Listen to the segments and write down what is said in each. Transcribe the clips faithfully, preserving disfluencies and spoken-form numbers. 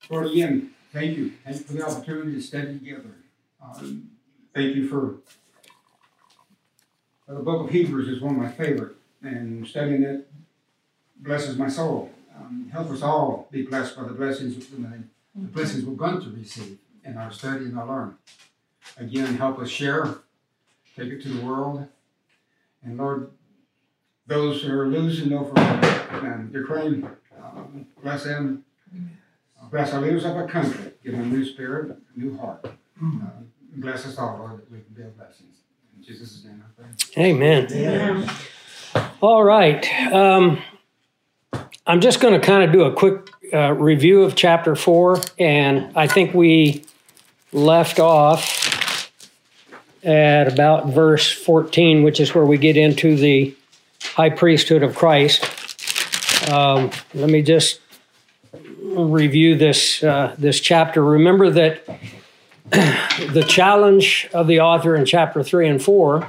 Lord, again, thank you. Thank you for the opportunity to study together. Um, thank you for uh, the book of Hebrews is one of my favorite, and studying it blesses my soul. Um, help us all be blessed by the blessings, the blessings we're going to receive in our study and our learn. Again, help us share, take it to the world. And Lord, those who are losing over um, Ukraine, um, bless them. Bless our leaders of our country. Give them a new spirit, a new heart. Uh, bless us all, Lord, that we can be a blessing. In Jesus' name I pray. Amen. Amen. All right. Um, I'm just going to kind of do a quick uh, review of chapter four, and I think we left off at about verse fourteen, which is where we get into the high priesthood of Christ. Um, let me just review this uh, this chapter. Remember that the challenge of the author in chapter three and four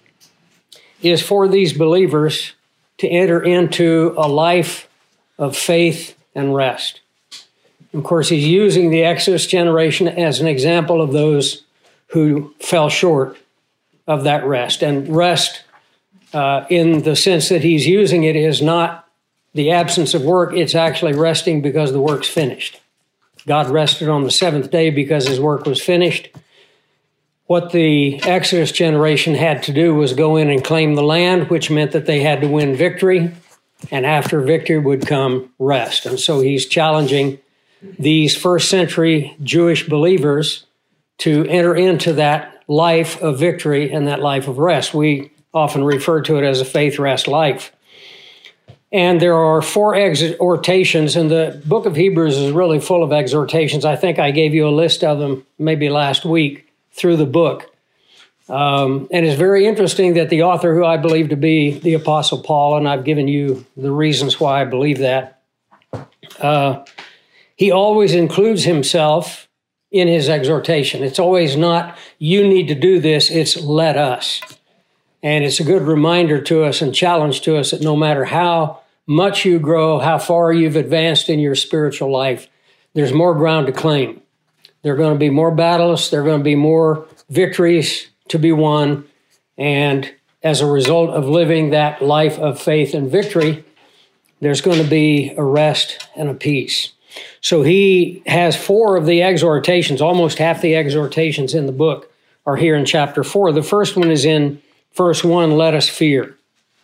is for these believers to enter into a life of faith and rest. Of course, he's using the Exodus generation as an example of those who fell short of that rest. And rest, uh, in the sense that he's using it, is not the absence of work. It's actually resting because the work's finished. God rested on the seventh day because his work was finished. What the Exodus generation had to do was go in and claim the land, which meant that they had to win victory, and after victory would come rest. And so he's challenging these first century Jewish believers to enter into that life of victory and that life of rest. We often refer to it as a faith rest life. And there are four exhortations, and the book of Hebrews is really full of exhortations. I think I gave you a list of them maybe last week through the book. Um, and it's very interesting that the author, who I believe to be the Apostle Paul, and I've given you the reasons why I believe that, uh, he always includes himself in his exhortation. It's always not, you need to do this, it's let us. And it's a good reminder to us and challenge to us that no matter how much you grow, how far you've advanced in your spiritual life, there's more ground to claim. There are going to be more battles. There are going to be more victories to be won. And as a result of living that life of faith and victory, there's going to be a rest and a peace. So he has four of the exhortations. Almost half the exhortations in the book are here in chapter four. The first one is in verse one, let us fear.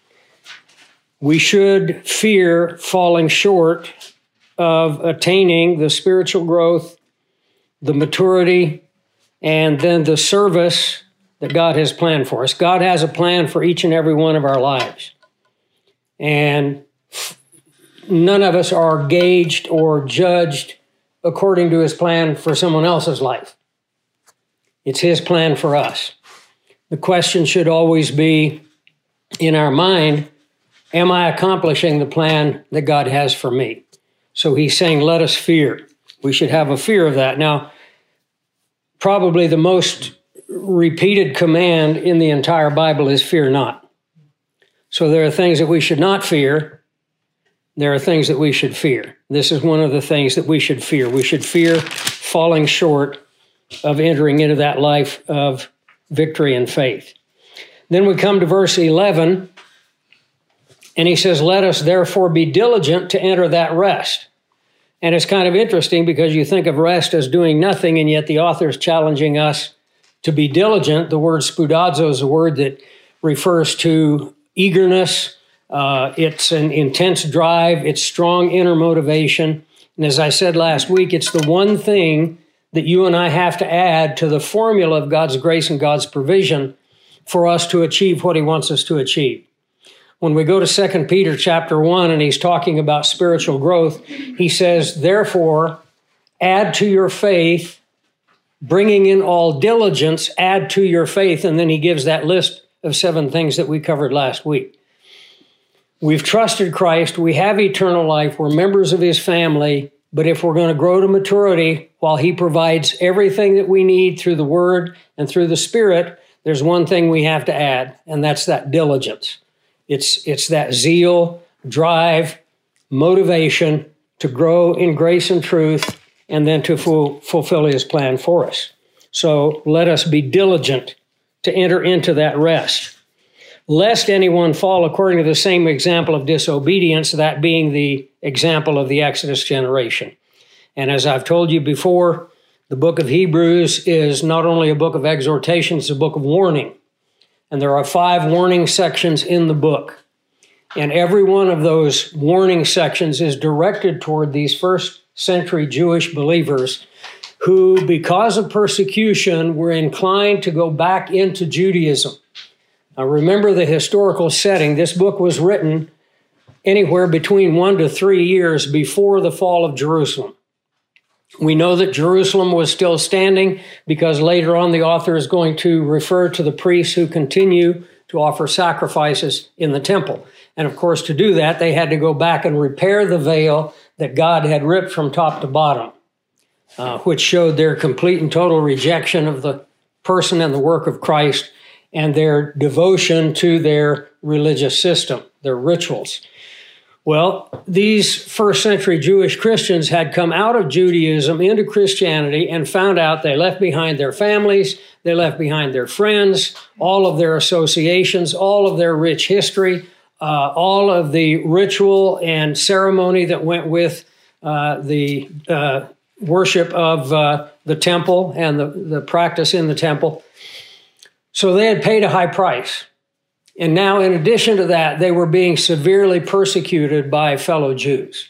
We should fear falling short of attaining the spiritual growth, the maturity, and then the service that God has planned for us. God has a plan for each and every one of our lives. And none of us are gauged or judged according to his plan for someone else's life. It's his plan for us. The question should always be in our mind, am I accomplishing the plan that God has for me? So he's saying, let us fear. We should have a fear of that. Now, probably the most repeated command in the entire Bible is fear not. So there are things that we should not fear. There are things that we should fear. This is one of the things that we should fear. We should fear falling short of entering into that life of victory and faith. Then we come to verse eleven, and he says, let us therefore be diligent to enter that rest. And it's kind of interesting because you think of rest as doing nothing, and yet the author is challenging us to be diligent. The word spoudazo is a word that refers to eagerness. Uh, it's an intense drive. It's strong inner motivation. And as I said last week, it's the one thing that you and I have to add to the formula of God's grace and God's provision for us to achieve what he wants us to achieve. When we go to Second Peter chapter one, and he's talking about spiritual growth, he says, therefore, add to your faith, bringing in all diligence, add to your faith. And then he gives that list of seven things that we covered last week. We've trusted Christ. We have eternal life. We're members of his family. But if we're going to grow to maturity, while he provides everything that we need through the Word and through the Spirit, there's one thing we have to add, and that's that diligence. It's, it's that zeal, drive, motivation to grow in grace and truth and then to fu- fulfill his plan for us. So let us be diligent to enter into that rest, lest anyone fall according to the same example of disobedience, that being the example of the Exodus generation. And as I've told you before, the book of Hebrews is not only a book of exhortation, it's a book of warning. And there are five warning sections in the book. And every one of those warning sections is directed toward these first century Jewish believers who, because of persecution, were inclined to go back into Judaism. Now, remember the historical setting. This book was written anywhere between one to three years before the fall of Jerusalem. We know that Jerusalem was still standing because later on the author is going to refer to the priests who continue to offer sacrifices in the temple. And of course, to do that, they had to go back and repair the veil that God had ripped from top to bottom, uh, which showed their complete and total rejection of the person and the work of Christ and their devotion to their religious system, their rituals. Well, these first century Jewish Christians had come out of Judaism into Christianity and found out they left behind their families, they left behind their friends, all of their associations, all of their rich history, uh, all of the ritual and ceremony that went with uh, the uh, worship of uh, the temple and the, the practice in the temple. So they had paid a high price. And now, in addition to that, they were being severely persecuted by fellow Jews.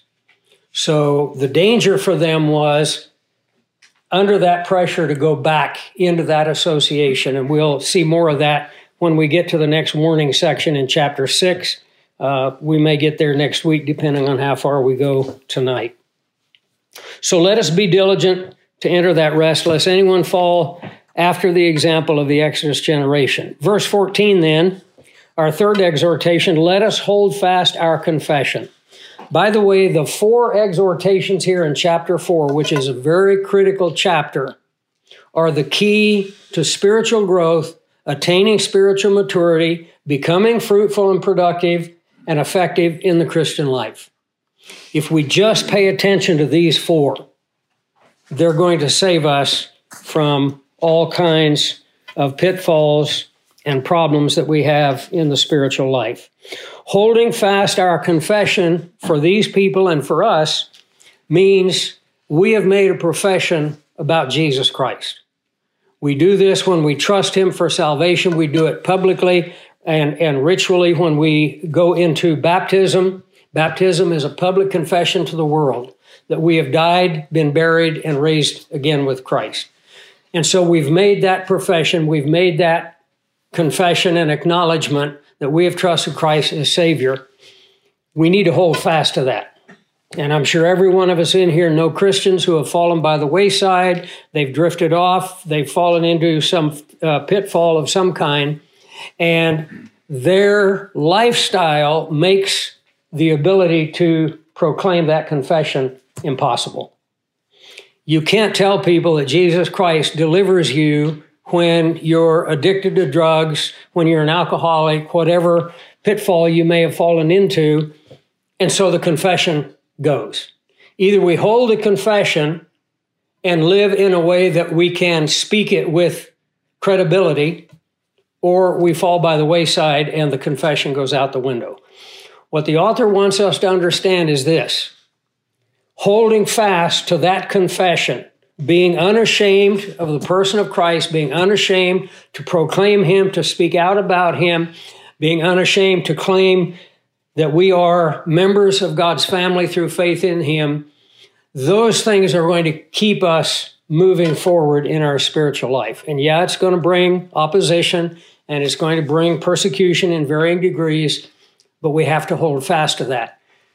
So the danger for them was, under that pressure, to go back into that association. And we'll see more of that when we get to the next warning section in chapter six. Uh, we may get there next week, depending on how far we go tonight. So let us be diligent to enter that rest, lest anyone fall after the example of the Exodus generation. Verse fourteen then, our third exhortation, let us hold fast our confession. By the way, the four exhortations here in chapter four, which is a very critical chapter, are the key to spiritual growth, attaining spiritual maturity, becoming fruitful and productive and effective in the Christian life. If we just pay attention to these four, they're going to save us from all kinds of pitfalls and problems that we have in the spiritual life. Holding fast our confession for these people and for us means we have made a profession about Jesus Christ. We do this when we trust him for salvation. We do it publicly and, and ritually when we go into baptism. Baptism is a public confession to the world that we have died, been buried, and raised again with Christ. And so we've made that profession, we've made that confession and acknowledgement that we have trusted Christ as Savior. We need to hold fast to that. And I'm sure every one of us in here know Christians who have fallen by the wayside. They've drifted off. They've fallen into some uh, pitfall of some kind. And their lifestyle makes the ability to proclaim that confession impossible. You can't tell people that Jesus Christ delivers you when you're addicted to drugs, when you're an alcoholic, whatever pitfall you may have fallen into, and so the confession goes. Either we hold the confession and live in a way that we can speak it with credibility, or we fall by the wayside and the confession goes out the window. What the author wants us to understand is this: holding fast to that confession, being unashamed of the person of Christ, being unashamed to proclaim him, to speak out about him, being unashamed to claim that we are members of God's family through faith in him. Those things are going to keep us moving forward in our spiritual life. And yeah, it's going to bring opposition and it's going to bring persecution in varying degrees, but we have to hold fast to that.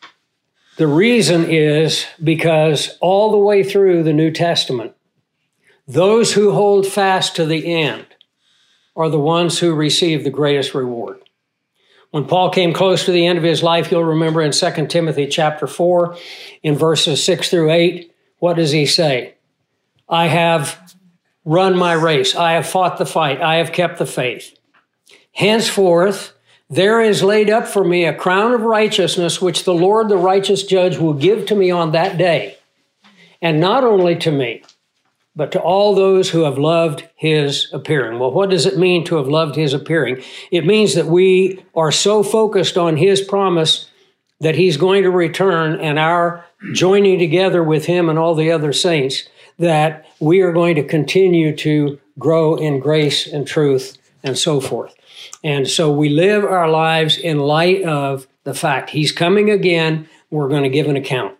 The reason is because all the way through the New Testament, those who hold fast to the end are the ones who receive the greatest reward. When Paul came close to the end of his life, you'll remember in Second Timothy chapter four, in verses six through eight, what does he say? I have run my race. I have fought the fight. I have kept the faith. Henceforth, there is laid up for me a crown of righteousness, which the Lord, the righteous judge, will give to me on that day. and not only to me, but to all those who have loved his appearing. Well, what does it mean to have loved his appearing? It means that we are so focused on his promise that he's going to return and our joining together with him and all the other saints, that we are going to continue to grow in grace and truth and so forth. And so we live our lives in light of the fact he's coming again. We're going to give an account.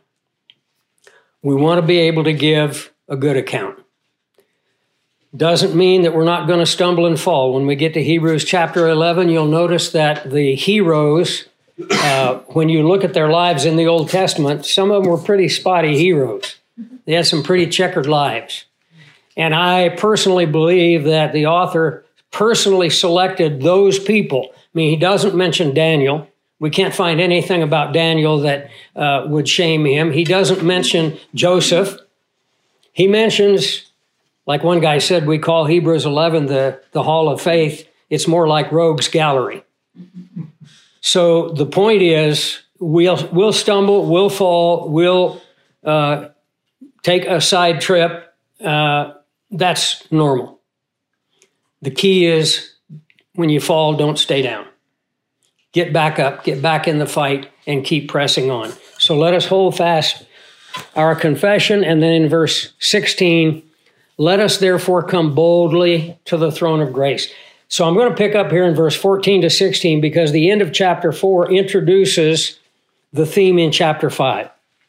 We want to be able to give a good account. Doesn't mean that we're not going to stumble and fall. When we get to Hebrews chapter eleven, you'll notice that the heroes, uh, when you look at their lives in the Old Testament, some of them were pretty spotty heroes. They had some pretty checkered lives. And I personally believe that the author personally selected those people. I mean, he doesn't mention Daniel. We can't find anything about Daniel that uh, would shame him. He doesn't mention Joseph. He mentions, like one guy said, we call Hebrews eleven the, the Hall of Faith. It's more like Rogues Gallery. So the point is, we'll, we'll stumble, we'll fall, we'll uh, take a side trip. Uh, that's normal. The key is, when you fall, don't stay down. Get back up, get back in the fight, and keep pressing on. So let us hold fast our confession. And then in verse sixteen, let us therefore come boldly to the throne of grace. So I'm going to pick up here in verse fourteen to sixteen, because the end of chapter four introduces the theme in chapter five.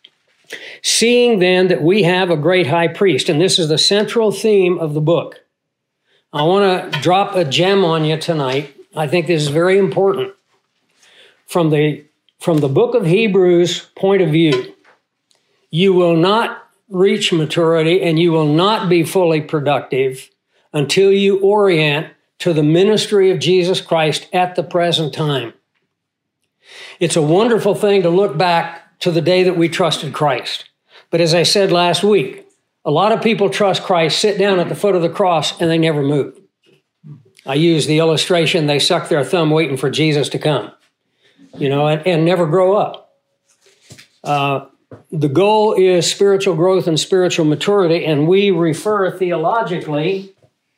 Seeing then that we have a great high priest, and this is the central theme of the book. I want to drop a gem on you tonight. I think this is very important. From the, from the book of Hebrews point of view, you will not reach maturity and you will not be fully productive until you orient to the ministry of Jesus Christ at the present time. It's a wonderful thing to look back to the day that we trusted Christ. But as I said last week, a lot of people trust Christ, sit down at the foot of the cross, and they never move. I use the illustration, they suck their thumb waiting for Jesus to come, you know, and, and never grow up. Uh, the goal is spiritual growth and spiritual maturity, and we refer theologically.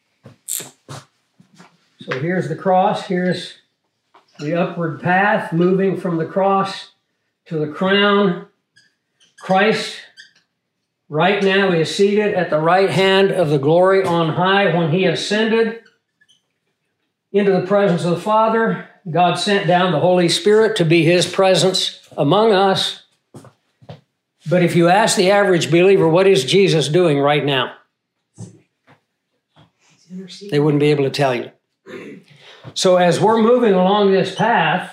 So here's the cross, here's the upward path, moving from the cross to the crown. Christ right now is seated at the right hand of the glory on high. When he ascended into the presence of the Father, God sent down the Holy Spirit to be his presence among us. But if you ask the average believer, what is Jesus doing right now? They wouldn't be able to tell you. So as we're moving along this path,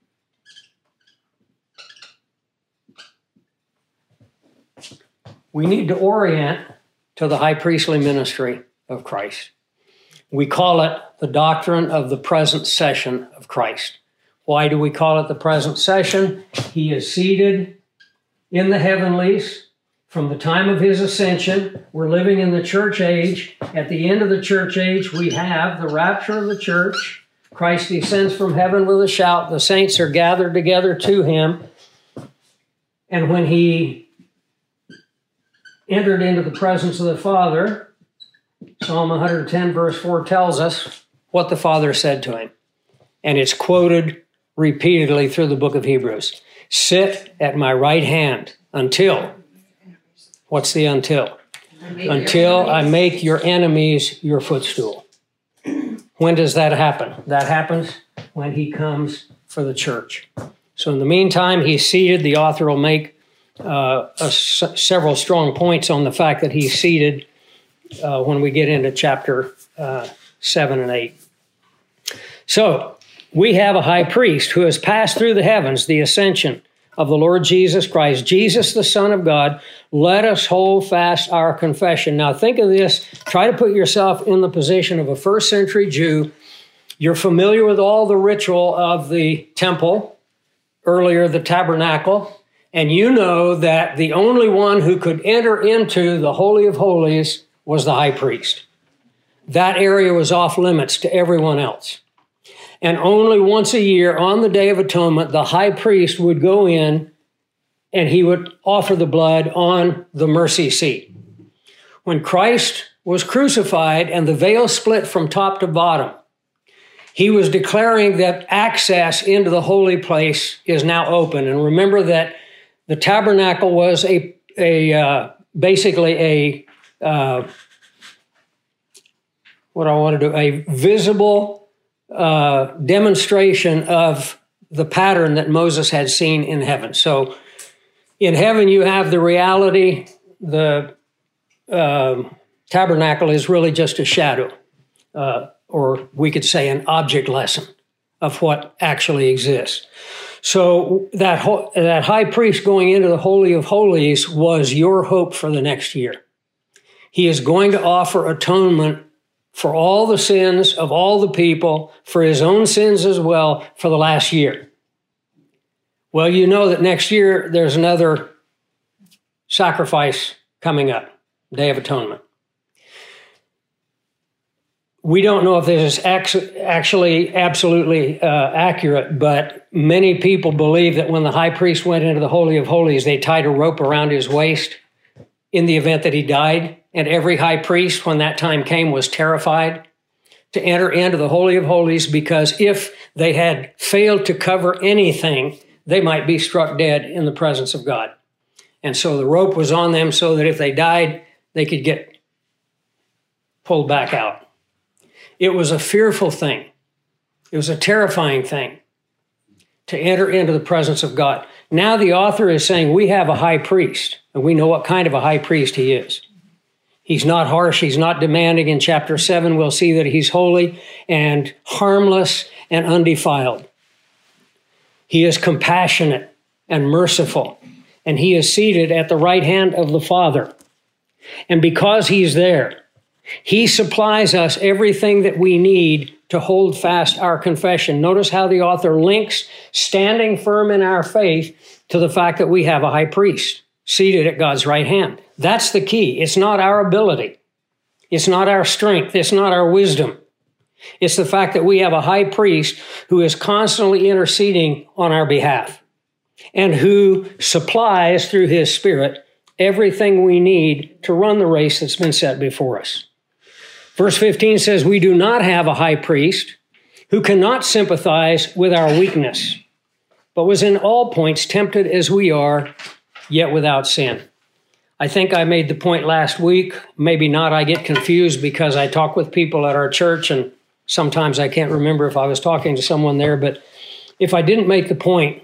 we need to orient to the high priestly ministry of Christ. We call it the doctrine of the present session of Christ. Why do we call it the present session? He is seated in the heavenlies from the time of his ascension. We're living in the church age. At the end of the church age, we have the rapture of the church. Christ descends from heaven with a shout. The saints are gathered together to him. And when he entered into the presence of the Father, Psalm one hundred ten verse four tells us what the Father said to him. And it's quoted repeatedly through the book of Hebrews. Sit at my right hand until, what's the until? Until I make your enemies your footstool. When does that happen? That happens when he comes for the church. So in the meantime, he's seated. The author will make uh, a, several strong points on the fact that he's seated uh, when we get into chapter uh, seven and eight. So we have a high priest who has passed through the heavens, the ascension of the Lord Jesus Christ, Jesus, the Son of God. Let us hold fast our confession. Now think of this. Try to put yourself in the position of a first century Jew. You're familiar with all the ritual of the temple, earlier the tabernacle, and you know that the only one who could enter into the Holy of Holies was the high priest. That area was off limits to everyone else. And only once a year on the Day of Atonement, the high priest would go in and he would offer the blood on the mercy seat. When Christ was crucified and the veil split from top to bottom, he was declaring that access into the holy place is now open. And remember that the tabernacle was a, a uh, basically a, uh, what I want to do, a visible uh, demonstration of the pattern that Moses had seen in heaven. So in heaven, you have the reality. The uh, tabernacle is really just a shadow. Uh, or we could say an object lesson of what actually exists. So that ho- that high priest going into the Holy of Holies was your hope for the next year. He is going to offer atonement for all the sins of all the people, for his own sins as well, for the last year. Well, you know that next year there's another sacrifice coming up, Day of Atonement. We don't know if this is actually absolutely uh, accurate, but many people believe that when the high priest went into the Holy of Holies, they tied a rope around his waist in the event that he died. And every high priest, when that time came, was terrified to enter into the Holy of Holies, because if they had failed to cover anything, they might be struck dead in the presence of God. And so the rope was on them so that if they died, they could get pulled back out. It was a fearful thing. It was a terrifying thing to enter into the presence of God. Now the author is saying we have a high priest, and we know what kind of a high priest he is. He's not harsh. He's not demanding. In chapter seven, we'll see that he's holy and harmless and undefiled. He is compassionate and merciful, and he is seated at the right hand of the Father. And because he's there, he supplies us everything that we need to hold fast our confession. Notice how the author links standing firm in our faith to the fact that we have a high priest seated at God's right hand. That's the key. It's not our ability. It's not our strength. It's not our wisdom. It's the fact that we have a high priest who is constantly interceding on our behalf and who supplies through his Spirit everything we need to run the race that's been set before us. Verse fifteen says, we do not have a high priest who cannot sympathize with our weakness, but was in all points tempted as we are, yet without sin. I think I made the point last week. Maybe not. I get confused because I talk with people at our church, and sometimes I can't remember if I was talking to someone there. But if I didn't make the point,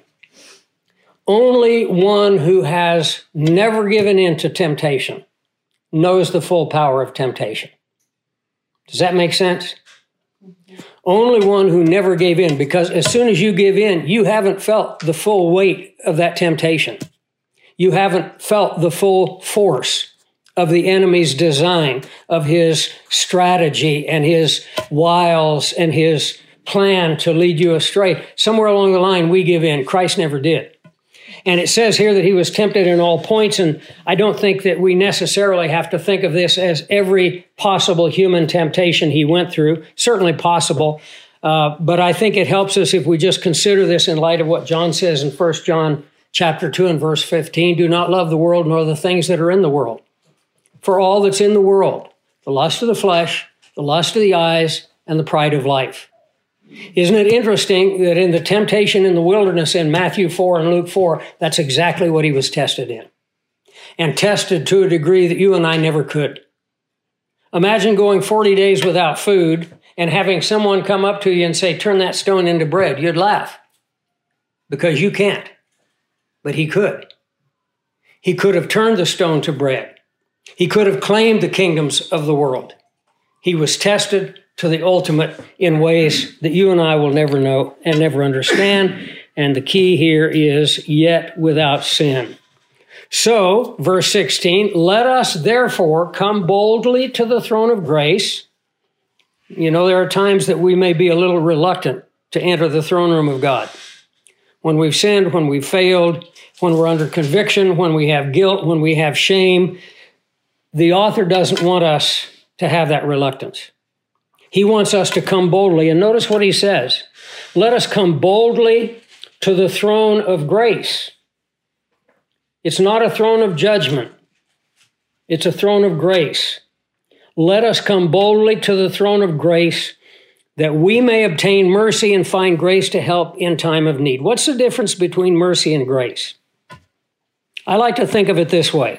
only one who has never given in to temptation knows the full power of temptation. Does that make sense? Only one who never gave in, because as soon as you give in, you haven't felt the full weight of that temptation. You haven't felt the full force of the enemy's design, of his strategy and his wiles and his plan to lead you astray. Somewhere along the line, we give in. Christ never did. And it says here that he was tempted in all points, and I don't think that we necessarily have to think of this as every possible human temptation he went through. Certainly possible, uh, but I think it helps us if we just consider this in light of what John says in First John chapter two and verse fifteen. Do not love the world nor the things that are in the world. For all that's in the world, the lust of the flesh, the lust of the eyes, and the pride of life. Isn't it interesting that in the temptation in the wilderness in Matthew four and Luke four, that's exactly what he was tested in, and tested to a degree that you and I never could. Imagine going forty days without food and having someone come up to you and say, turn that stone into bread. You'd laugh because you can't, but he could. He could have turned the stone to bread. He could have claimed the kingdoms of the world. He was tested to the ultimate in ways that you and I will never know and never understand. And the key here is yet without sin. So, verse sixteen, let us therefore come boldly to the throne of grace. You know, there are times that we may be a little reluctant to enter the throne room of God. When we've sinned, when we've failed, when we're under conviction, when we have guilt, when we have shame, the author doesn't want us to have that reluctance. He wants us to come boldly. And notice what he says. Let us come boldly to the throne of grace. It's not a throne of judgment. It's a throne of grace. Let us come boldly to the throne of grace that we may obtain mercy and find grace to help in time of need. What's the difference between mercy and grace? I like to think of it this way.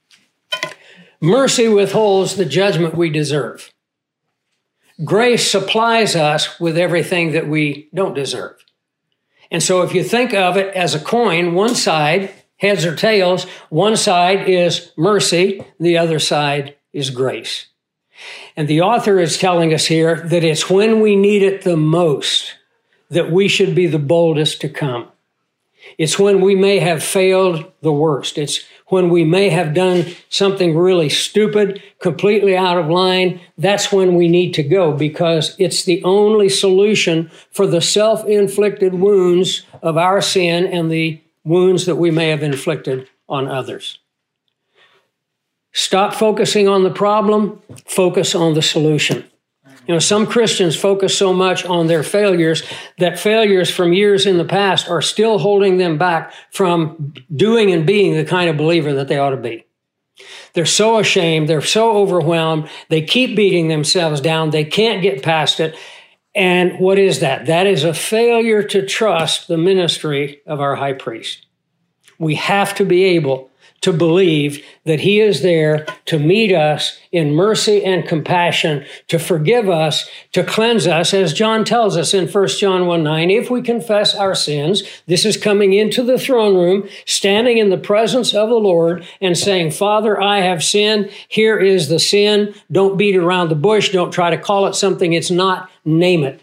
Mercy withholds the judgment we deserve. Grace supplies us with everything that we don't deserve. And so if you think of it as a coin, one side, heads or tails, one side is mercy, the other side is grace. And the author is telling us here that it's when we need it the most that we should be the boldest to come. It's when we may have failed the worst. It's when we may have done something really stupid, completely out of line. That's when we need to go, because it's the only solution for the self-inflicted wounds of our sin and the wounds that we may have inflicted on others. Stop focusing on the problem, focus on the solution. You know, some Christians focus so much on their failures that failures from years in the past are still holding them back from doing and being the kind of believer that they ought to be. They're so ashamed, they're so overwhelmed, they keep beating themselves down, they can't get past it. And what is that? That is a failure to trust the ministry of our high priest. We have to be able to believe that he is there to meet us in mercy and compassion, to forgive us, to cleanse us, as John tells us in First John one nine, if we confess our sins, this is coming into the throne room, standing in the presence of the Lord and saying, Father, I have sinned. Here is the sin. Don't beat around the bush. Don't try to call it something it's not. Name it.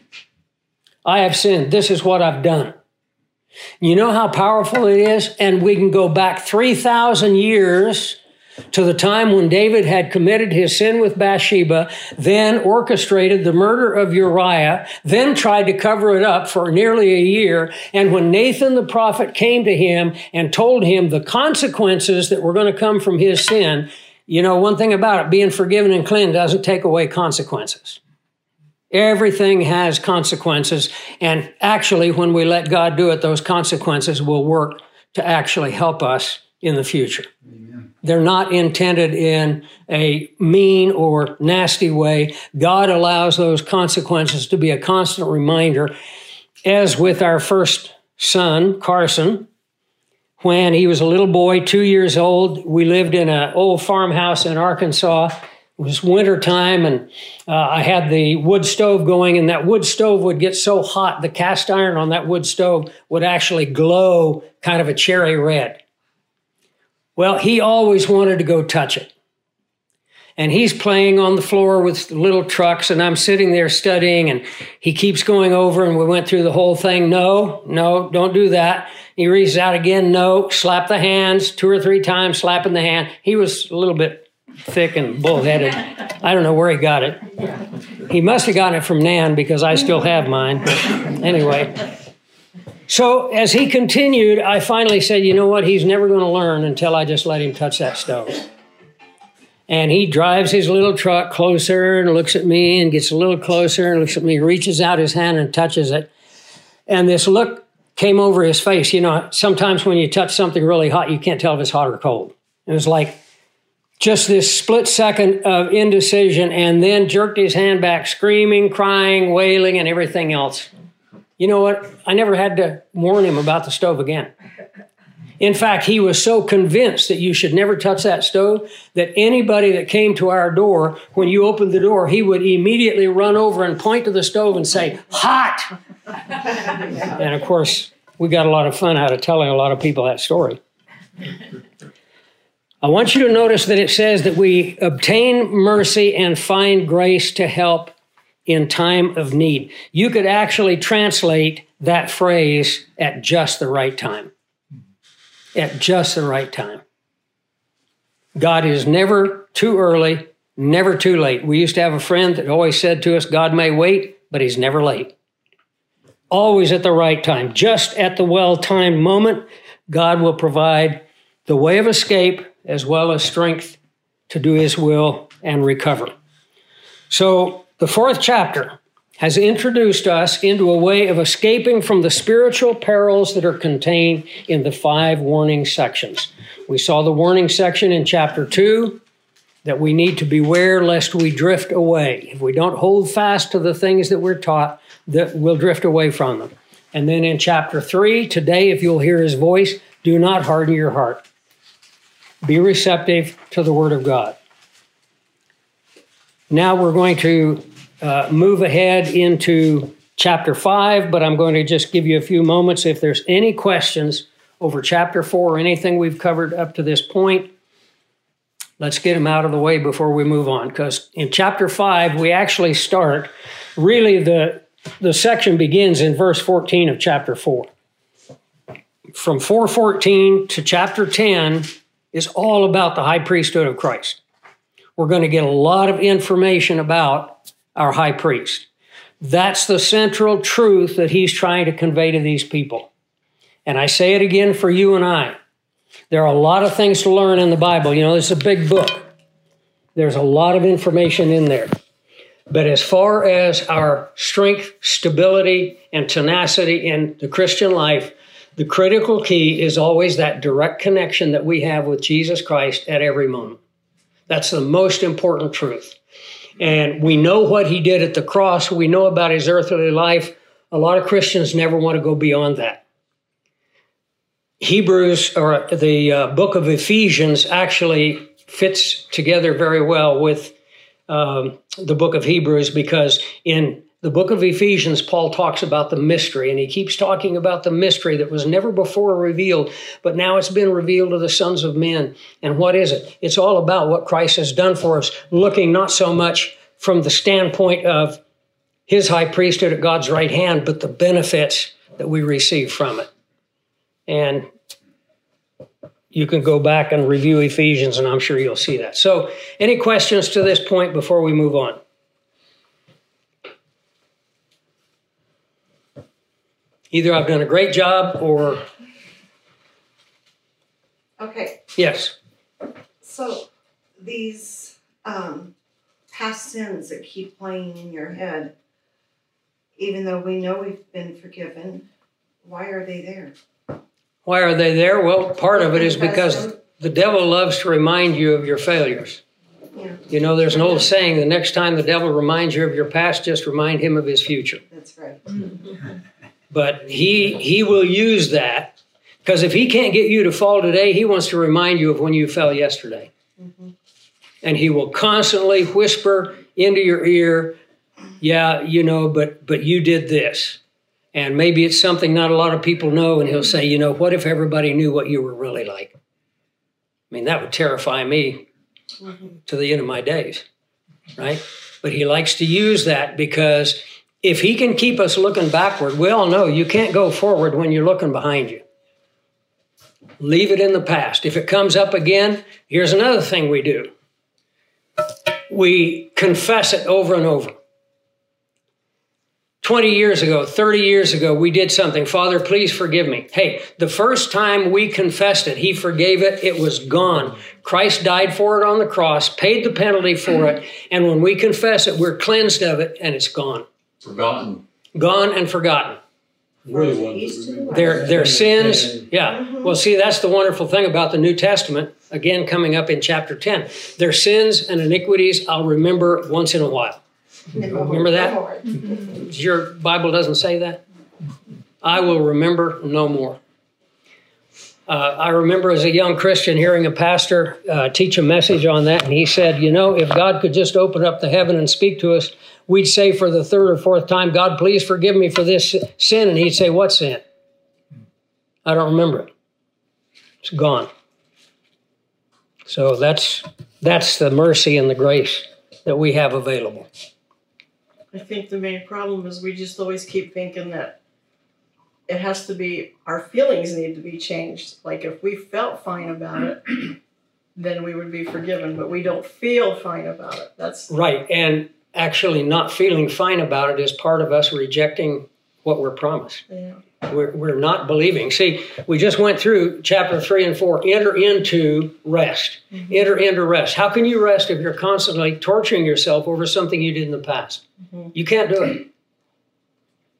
I have sinned. This is what I've done. You know how powerful it is? And we can go back three thousand years to the time when David had committed his sin with Bathsheba, then orchestrated the murder of Uriah, then tried to cover it up for nearly a year. And when Nathan the prophet came to him and told him the consequences that were going to come from his sin, you know, one thing about it, being forgiven and cleansed doesn't take away consequences. Everything has consequences, and actually, when we let God do it, those consequences will work to actually help us in the future. Amen. They're not intended in a mean or nasty way. God allows those consequences to be a constant reminder, as with our first son, Carson. When he was a little boy, two years old, we lived in an old farmhouse in Arkansas. It was winter time, and uh, I had the wood stove going, and that wood stove would get so hot, the cast iron on that wood stove would actually glow kind of a cherry red. Well, he always wanted to go touch it. And he's playing on the floor with little trucks, and I'm sitting there studying, and he keeps going over, and we went through the whole thing. No, no, don't do that. He reaches out again. No, slap the hands two or three times, slapping the hand. He was a little bit thick and bullheaded. I don't know where he got it. He must have gotten it from Nan, because I still have mine. But anyway, so as he continued, I finally said, you know what? He's never going to learn until I just let him touch that stove. And he drives his little truck closer and looks at me and gets a little closer and looks at me, reaches out his hand and touches it. And this look came over his face. You know, sometimes when you touch something really hot, you can't tell if it's hot or cold. It was like just this split second of indecision, and then jerked his hand back, screaming, crying, wailing, and everything else. You know what? I never had to warn him about the stove again. In fact, he was so convinced that you should never touch that stove that anybody that came to our door, when you opened the door, he would immediately run over and point to the stove and say, hot! And of course, we got a lot of fun out of telling a lot of people that story. I want you to notice that it says that we obtain mercy and find grace to help in time of need. You could actually translate that phrase at just the right time. At just the right time. God is never too early, never too late. We used to have a friend that always said to us, God may wait, but he's never late. Always at the right time. Just at the well-timed moment, God will provide the way of escape as well as strength to do his will and recover. So the fourth chapter has introduced us into a way of escaping from the spiritual perils that are contained in the five warning sections. We saw the warning section in chapter two, that we need to beware lest we drift away. If we don't hold fast to the things that we're taught, that we'll drift away from them. And then in chapter three, today, if you'll hear his voice, do not harden your heart. Be receptive to the word of God. Now we're going to uh, move ahead into chapter five, but I'm going to just give you a few moments. If there's any questions over chapter four or anything we've covered up to this point, let's get them out of the way before we move on. Because in chapter five, we actually start, really the, the section begins in verse fourteen of chapter four. From four fourteen to chapter ten is all about the high priesthood of Christ. We're going to get a lot of information about our high priest. That's the central truth that he's trying to convey to these people. And I say it again for you and I. There are a lot of things to learn in the Bible. You know, it's a big book. There's a lot of information in there. But as far as our strength, stability, and tenacity in the Christian life, the critical key is always that direct connection that we have with Jesus Christ at every moment. That's the most important truth. And we know what he did at the cross. We know about his earthly life. A lot of Christians never want to go beyond that. Hebrews, or the uh, book of Ephesians, actually fits together very well with um, the book of Hebrews, because in the book of Ephesians, Paul talks about the mystery, and he keeps talking about the mystery that was never before revealed, but now it's been revealed to the sons of men. And what is it? It's all about what Christ has done for us, looking not so much from the standpoint of his high priesthood at God's right hand, but the benefits that we receive from it. And you can go back and review Ephesians, and I'm sure you'll see that. So, any questions to this point before we move on? Either I've done a great job or... Okay. Yes. So, these um, past sins that keep playing in your head, even though we know we've been forgiven, why are they there? Why are they there? Well, part of it is because the devil loves to remind you of your failures. Yeah. You know, there's an old saying, the next time the devil reminds you of your past, just remind him of his future. That's right. But he he will use that, because if he can't get you to fall today, he wants to remind you of when you fell yesterday. Mm-hmm. And he will constantly whisper into your ear, yeah, you know, but but you did this. And maybe it's something not a lot of people know, and he'll say, you know, what if everybody knew what you were really like? I mean, that would terrify me mm-hmm. to the end of my days, right? But he likes to use that, because if he can keep us looking backward, we all know you can't go forward when you're looking behind you. Leave it in the past. If it comes up again, here's another thing we do. We confess it over and over. twenty years ago, thirty years ago, we did something. Father, please forgive me. Hey, the first time we confessed it, he forgave it. It was gone. Christ died for it on the cross, paid the penalty for it. And when we confess it, we're cleansed of it, and it's gone. Forgotten. Gone and forgotten. We're the ones that remember. Their, their sins, yeah. Well, see, that's the wonderful thing about the New Testament, again, coming up in chapter ten. Their sins and iniquities I'll remember once in a while. Remember that? Your Bible doesn't say that? I will remember no more. Uh, I remember as a young Christian hearing a pastor uh, teach a message on that, and he said, you know, if God could just open up the heaven and speak to us, we'd say for the third or fourth time, God, please forgive me for this sin. And he'd say, what sin? I don't remember it. It's gone. So that's that's the mercy and the grace that we have available. I think the main problem is we just always keep thinking that it has to be, our feelings need to be changed. Like if we felt fine about it, then we would be forgiven, but we don't feel fine about it. That's right. And actually not feeling fine about it is part of us rejecting what we're promised. Yeah. We're, we're not believing. See, we just went through chapter three and four, enter into rest. Mm-hmm. Enter into rest. How can you rest if you're constantly torturing yourself over something you did in the past? Mm-hmm. You can't do it.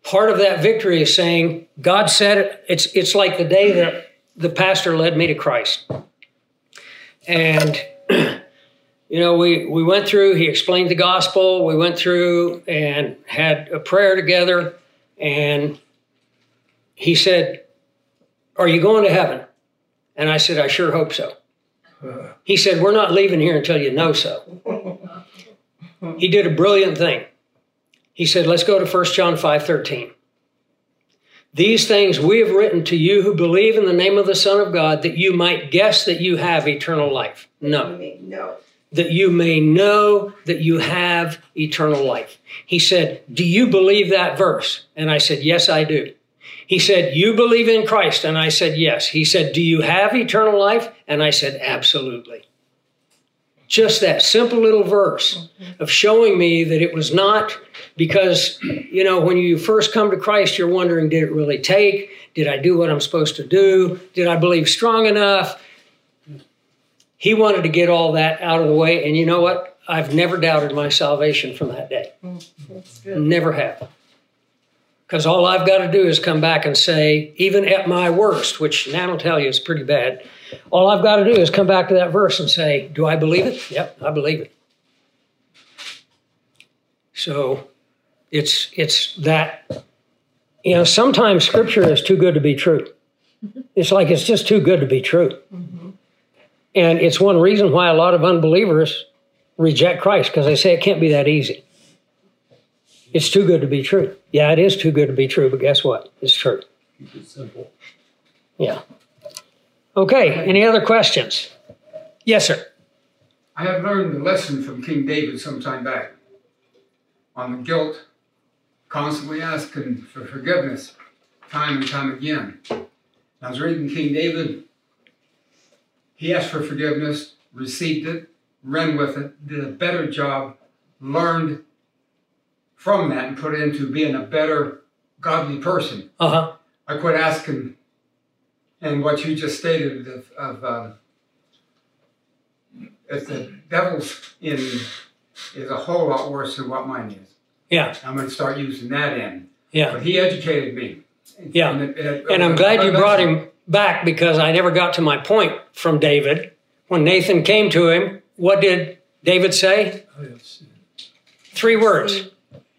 part of that victory is saying, God said it. It's, it's like the day that the pastor led me to Christ. And, you know, we, we went through, he explained the gospel. We went through and had a prayer together. And he said, are you going to heaven? And I said, I sure hope so. He said, we're not leaving here until you know so. He did a brilliant thing. He said, let's go to First John five thirteen. These things we have written to you who believe in the name of the Son of God, that you might guess that you have eternal life. No. No. That you may know that you have eternal life. He said, do you believe that verse? And I said, yes, I do. He said, you believe in Christ? And I said, yes. He said, do you have eternal life? And I said, absolutely. Just that simple little verse of showing me that it was not because, you know, when you first come to Christ, you're wondering, did it really take? Did I do what I'm supposed to do? Did I believe strong enough? He wanted to get all that out of the way. And you know what? I've never doubted my salvation from that day. That's good. Never have. Because all I've got to do is come back and say, even at my worst, which Nan will tell you is pretty bad, all I've got to do is come back to that verse and say, do I believe it? Yep, I believe it. So it's it's that, you know, sometimes Scripture is too good to be true. It's like it's just too good to be true. Mm-hmm. And it's one reason why a lot of unbelievers reject Christ, because they say it can't be that easy. It's too good to be true. Yeah, it is too good to be true, but guess what? It's true. Keep it simple. Yeah. Okay, any other questions? Yes, sir. I have learned the lesson from King David some time back on the guilt, constantly asking for forgiveness time and time again. I was reading King David. He asked for forgiveness, received it, ran with it, did a better job, learned from that and put it into being a better godly person. Uh-huh. I quit asking, and what you just stated of, of um, if the devil's in is a whole lot worse than what mine is. Yeah. I'm going to start using that in. Yeah. But he educated me. Yeah. And, it, it, And I'm glad you brought him back, because I never got to my point from David. When Nathan came to him, what did David say? Three words.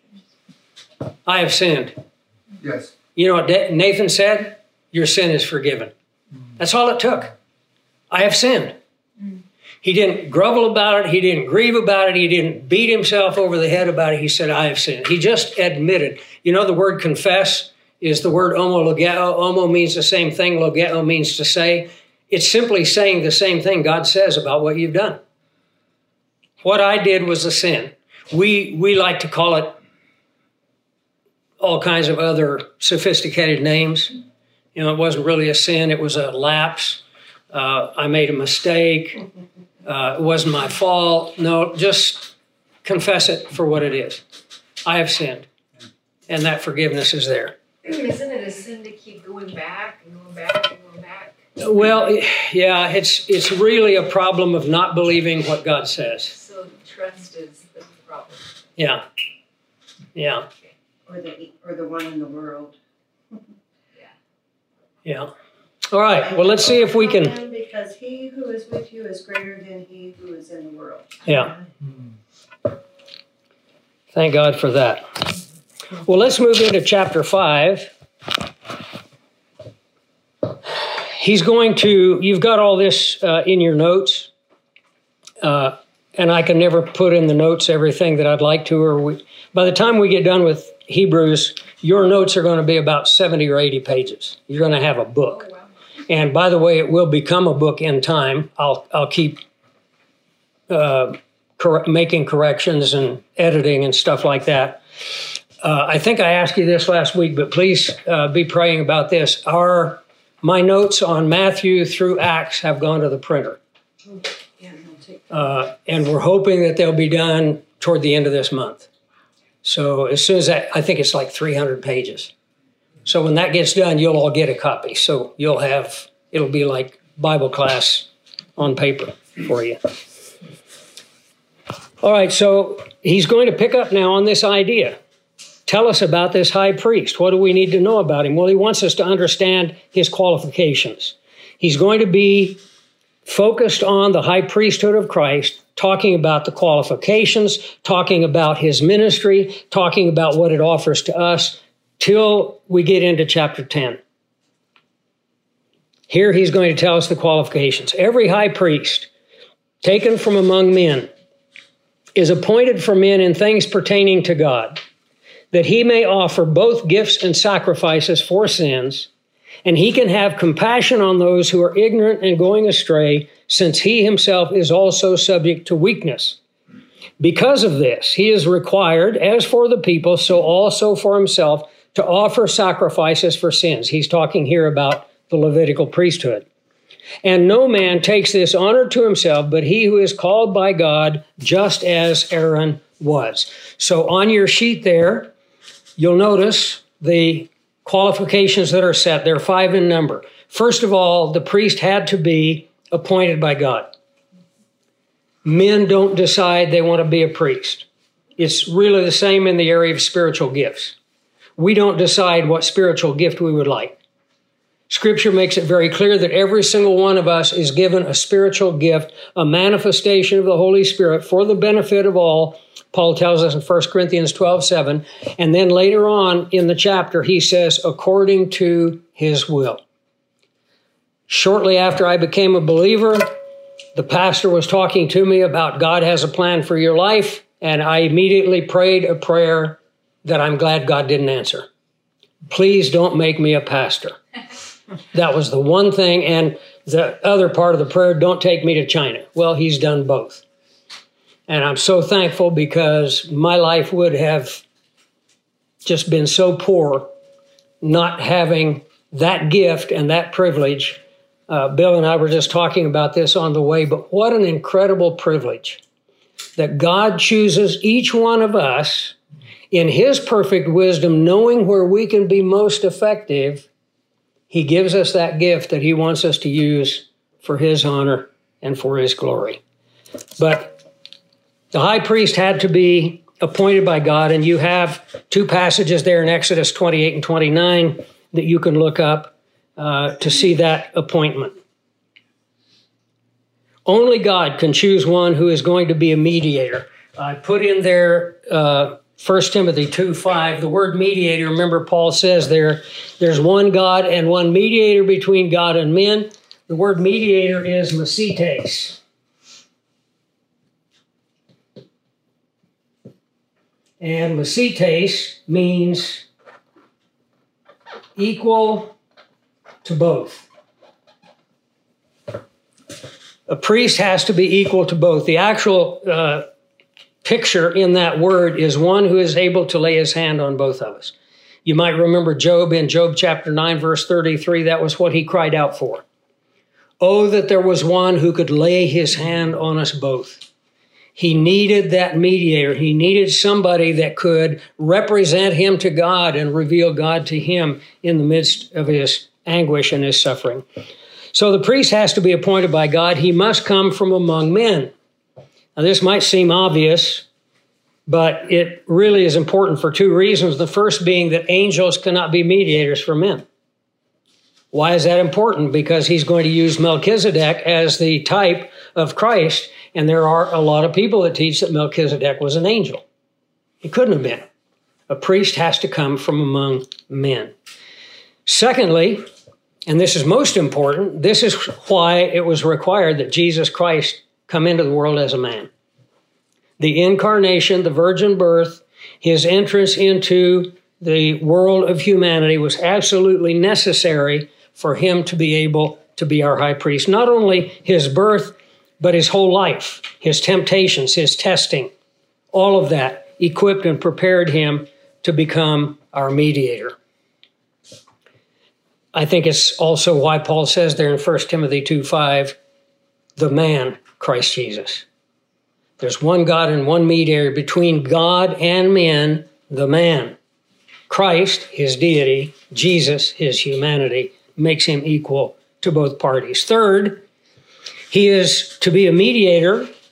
I have sinned. Yes. You know what Nathan said? Your sin is forgiven. That's all it took. I have sinned. He didn't grovel about it. He didn't grieve about it. He didn't beat himself over the head about it. He said, I have sinned. He just admitted. You know, the word confess is the word homologeo. Homo means the same thing. Logeo means to say. It's simply saying the same thing God says about what you've done. What I did was a sin. We, we like to call it all kinds of other sophisticated names. You know, it wasn't really a sin. It was a lapse. Uh, I made a mistake. Uh, it wasn't my fault. No, just confess it for what it is. I have sinned. And that forgiveness is there. Isn't it a sin to keep going back and going back and going back? Well, yeah, it's it's really a problem of not believing what God says. So trust is the problem. Yeah. Yeah. Or the or the one in the world. Yeah. All right. Well, let's see if we can. Because he who is with you is greater than he who is in the world. Yeah. Thank God for that. Well, let's move into chapter five. He's going to, you've got all this uh, in your notes, uh, and I can never put in the notes everything that I'd like to. Or we, by the time we get done with Hebrews, your notes are going to be about seventy or eighty pages. You're going to have a book. Oh, wow. And by the way, it will become a book in time. I'll I'll keep uh, cor- making corrections and editing and stuff like that. Uh, I think I asked you this last week, but please uh, be praying about this. Our my notes on Matthew through Acts have gone to the printer, Yeah, he'll take uh, and we're hoping that they'll be done toward the end of this month. So as soon as that, I think it's like three hundred pages. So when that gets done, you'll all get a copy. So you'll have, it'll be like Bible class on paper for you. All right, so he's going to pick up now on this idea tell us about this high priest. What do we need to know about him? Well, he wants us to understand his qualifications. He's going to be focused on the high priesthood of Christ, talking about the qualifications, talking about his ministry, talking about what it offers to us, till we get into chapter ten. Here he's going to tell us the qualifications. Every high priest taken from among men is appointed for men in things pertaining to God, that he may offer both gifts and sacrifices for sins, and he can have compassion on those who are ignorant and going astray, since he himself is also subject to weakness. Because of this, he is required, as for the people, so also for himself, to offer sacrifices for sins. He's talking here about the Levitical priesthood. And no man takes this honor to himself, but he who is called by God, just as Aaron was. So on your sheet there, you'll notice the qualifications that are set. There are five in number. First of all, the priest had to be appointed by God. Men don't decide they want to be a priest. It's really the same in the area of spiritual gifts. We don't decide what spiritual gift we would like. Scripture makes it very clear that every single one of us is given a spiritual gift, a manifestation of the Holy Spirit for the benefit of all. Paul tells us in First Corinthians twelve seven. And then later on in the chapter, he says, according to his will. Shortly after I became a believer, the pastor was talking to me about God has a plan for your life, and I immediately prayed a prayer that I'm glad God didn't answer. Please don't make me a pastor. That was the one thing. And the other part of the prayer, don't take me to China. Well, he's done both. And I'm so thankful, because my life would have just been so poor not having that gift and that privilege. Uh, Bill and I were just talking about this on the way, but what an incredible privilege that God chooses each one of us in his perfect wisdom, knowing where we can be most effective. He gives us that gift that he wants us to use for his honor and for his glory. But the high priest had to be appointed by God, and you have two passages there in Exodus twenty-eight and twenty-nine that you can look up uh, to see that appointment. Only God can choose one who is going to be a mediator. I put in there uh, First Timothy two five, the word mediator. Remember, Paul says there, there's one God and one mediator between God and men. The word mediator is mesites. And mesites means equal to both. A priest has to be equal to both. The actual uh, picture in that word is one who is able to lay his hand on both of us. You might remember Job in Job chapter nine, verse thirty-three. That was what he cried out for. Oh, that there was one who could lay his hand on us both. He needed that mediator. He needed somebody that could represent him to God and reveal God to him in the midst of his anguish and his suffering. So the priest has to be appointed by God. He must come from among men. Now, this might seem obvious, but it really is important for two reasons. The first being that angels cannot be mediators for men. Why is that important? Because he's going to use Melchizedek as the type of Christ, and there are a lot of people that teach that Melchizedek was an angel. He couldn't have been. A priest has to come from among men. Secondly, and this is most important, this is why it was required that Jesus Christ come into the world as a man. The incarnation, the virgin birth, his entrance into the world of humanity was absolutely necessary for him to be able to be our high priest. Not only his birth, but his whole life, his temptations, his testing, all of that equipped and prepared him to become our mediator. I think it's also why Paul says there in First Timothy two five, the man, Christ Jesus. There's one God and one mediator between God and men, the man. Christ, his deity, Jesus, his humanity, makes him equal to both parties. Third, he is to be a mediator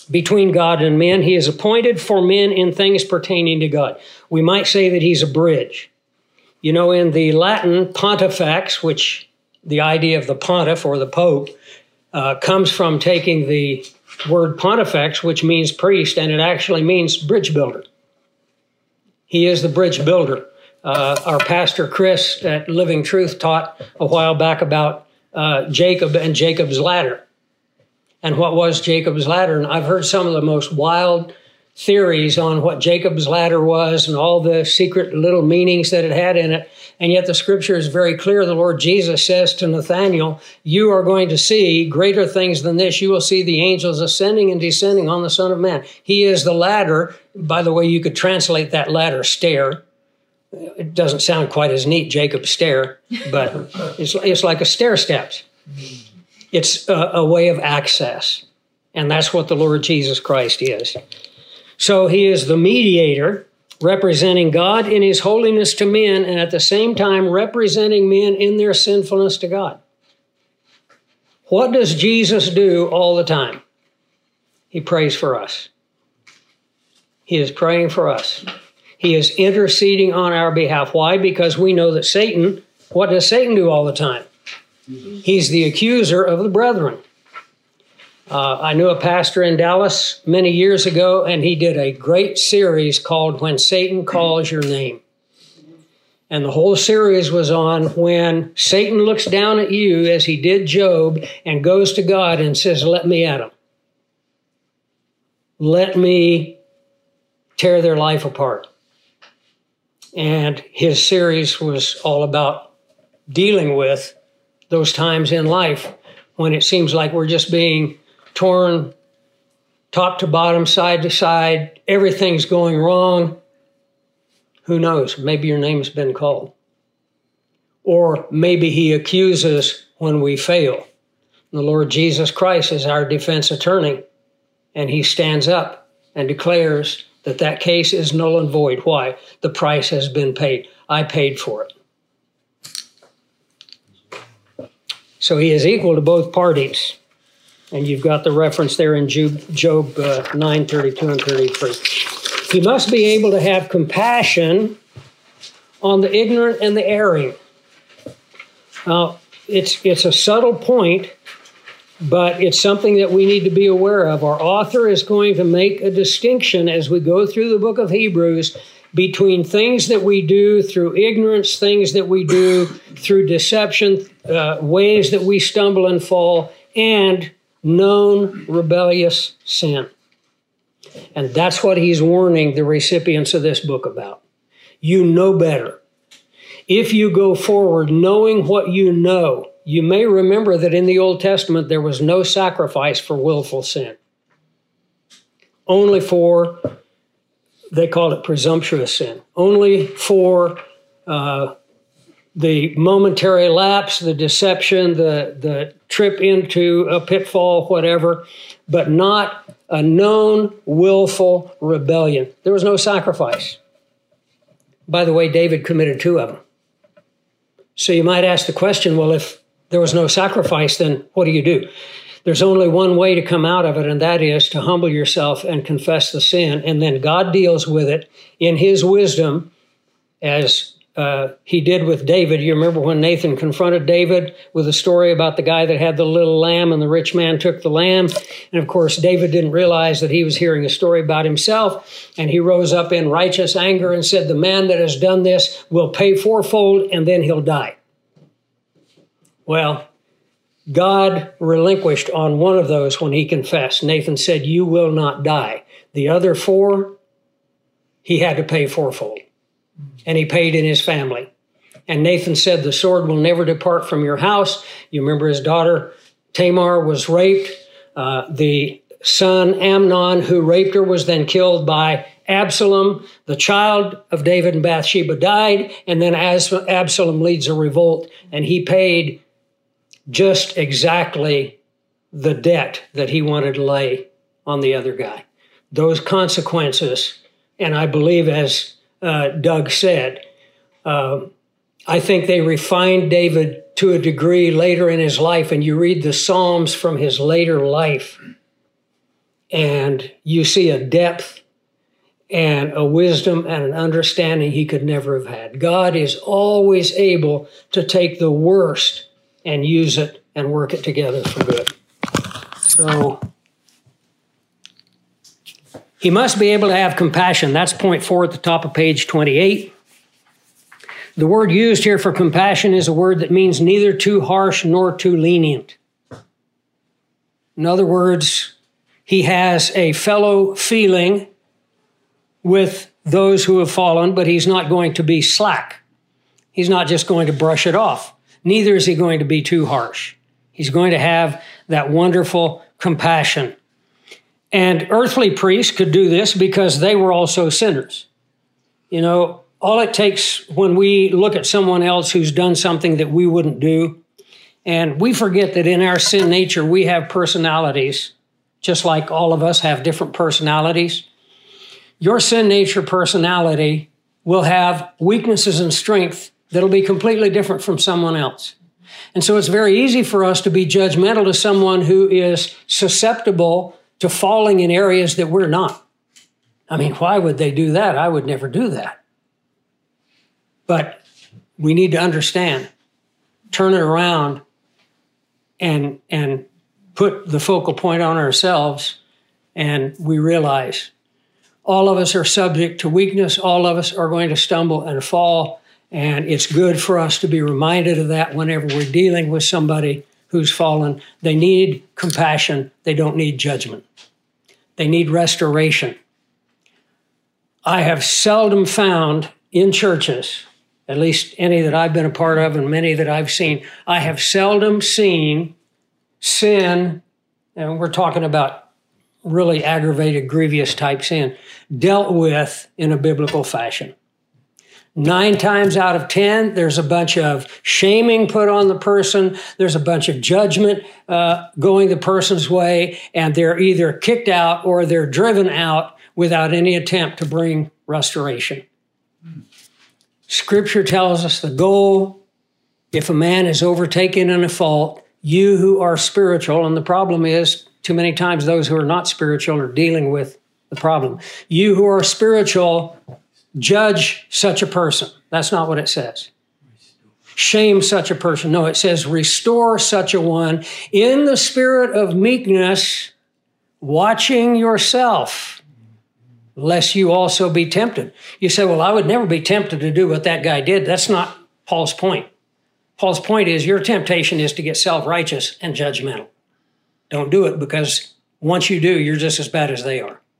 between God and men. He is appointed for men in things pertaining to God. We might say that he's a bridge. You know, in the Latin pontifex, which the idea of the pontiff or the pope uh, comes from taking the word pontifex, which means priest, and it actually means bridge builder. He is the bridge builder. Uh, our pastor Chris at Living Truth taught a while back about uh, Jacob and Jacob's ladder. And what was Jacob's ladder? And I've heard some of the most wild theories on what Jacob's ladder was and all the secret little meanings that it had in it. And yet the scripture is very clear. The Lord Jesus says to Nathanael, you are going to see greater things than this. You will see the angels ascending and descending on the Son of Man. He is the ladder. By the way, you could translate that ladder stair. It doesn't sound quite as neat, Jacob's stair, but it's, it's like a stair steps. It's a, a way of access. And that's what the Lord Jesus Christ is. So he is the mediator, representing God in his holiness to men, and at the same time representing men in their sinfulness to God. What does Jesus do all the time? He prays for us. He is praying for us. He is interceding on our behalf. Why? Because we know that Satan, what does Satan do all the time? He's the accuser of the brethren. Uh, I knew a pastor in Dallas many years ago, and he did a great series called When Satan Calls Your Name. And the whole series was on when Satan looks down at you, as he did Job, and goes to God and says, let me at him. Let me tear their life apart. And his series was all about dealing with those times in life when it seems like we're just being torn top to bottom, side to side. Everything's going wrong. Who knows? Maybe your name's been called. Or maybe he accuses when we fail. The Lord Jesus Christ is our defense attorney, and he stands up and declares that that case is null and void. Why? The price has been paid. I paid for it. So he is equal to both parties. And you've got the reference there in Job, Job uh, nine, thirty-two and thirty-three. He must be able to have compassion on the ignorant and the erring. Now, it's, it's a subtle point, but it's something that we need to be aware of. Our author is going to make a distinction as we go through the book of Hebrews between things that we do through ignorance, things that we do through deception, uh, ways that we stumble and fall, and known rebellious sin. And that's what he's warning the recipients of this book about. You know better. If you go forward knowing what you know, you may remember that in the Old Testament there was no sacrifice for willful sin. Only for, they call it presumptuous sin. Only for uh, the momentary lapse, the deception, the, the trip into a pitfall, whatever, but not a known willful rebellion. There was no sacrifice. By the way, David committed two of them. So you might ask the question, well, if there was no sacrifice, then what do you do? There's only one way to come out of it, and that is to humble yourself and confess the sin, and then God deals with it in his wisdom, as uh, he did with David. You remember when Nathan confronted David with a story about the guy that had the little lamb and the rich man took the lamb. And of course, David didn't realize that he was hearing a story about himself. And he rose up in righteous anger and said, the man that has done this will pay fourfold and then he'll die. Well, God relinquished on one of those when he confessed. Nathan said, you will not die. The other four, he had to pay fourfold. And he paid in his family. And Nathan said, the sword will never depart from your house. You remember his daughter Tamar was raped. Uh, the son Amnon who raped her was then killed by Absalom. The child of David and Bathsheba died. And then as Absalom leads a revolt, and he paid just exactly the debt that he wanted to lay on the other guy. Those consequences, and I believe as uh, Doug said, uh, I think they refined David to a degree later in his life, and you read the Psalms from his later life, and you see a depth and a wisdom and an understanding he could never have had. God is always able to take the worst and use it and work it together for good. So he must be able to have compassion. That's point four at the top of page twenty-eight. The word used here for compassion is a word that means neither too harsh nor too lenient. In other words, he has a fellow feeling with those who have fallen, but he's not going to be slack. He's not just going to brush it off. Neither is he going to be too harsh. He's going to have that wonderful compassion. And earthly priests could do this because they were also sinners. You know, all it takes when we look at someone else who's done something that we wouldn't do, and we forget that in our sin nature, we have personalities, just like all of us have different personalities. Your sin nature personality will have weaknesses and strength that'll be completely different from someone else. And so it's very easy for us to be judgmental to someone who is susceptible to falling in areas that we're not. I mean, why would they do that? I would never do that. But we need to understand, turn it around and, and put the focal point on ourselves, and we realize all of us are subject to weakness. All of us are going to stumble and fall, and it's good for us to be reminded of that whenever we're dealing with somebody who's fallen. They need compassion. They don't need judgment. They need restoration. I have seldom found in churches, at least any that I've been a part of and many that I've seen, I have seldom seen sin, and we're talking about really aggravated, grievous type sin, dealt with in a biblical fashion. Nine times out of ten, there's a bunch of shaming put on the person. There's a bunch of judgment uh, going the person's way, and they're either kicked out or they're driven out without any attempt to bring restoration. Scripture tells us the goal, if a man is overtaken in a fault, you who are spiritual, and the problem is too many times those who are not spiritual are dealing with the problem. You who are spiritual, judge such a person. That's not what it says. Shame such a person. No, it says restore such a one in the spirit of meekness, watching yourself, lest you also be tempted. You say, well, I would never be tempted to do what that guy did. That's not Paul's point. Paul's point is your temptation is to get self-righteous and judgmental. Don't do it, because once you do, you're just as bad as they are.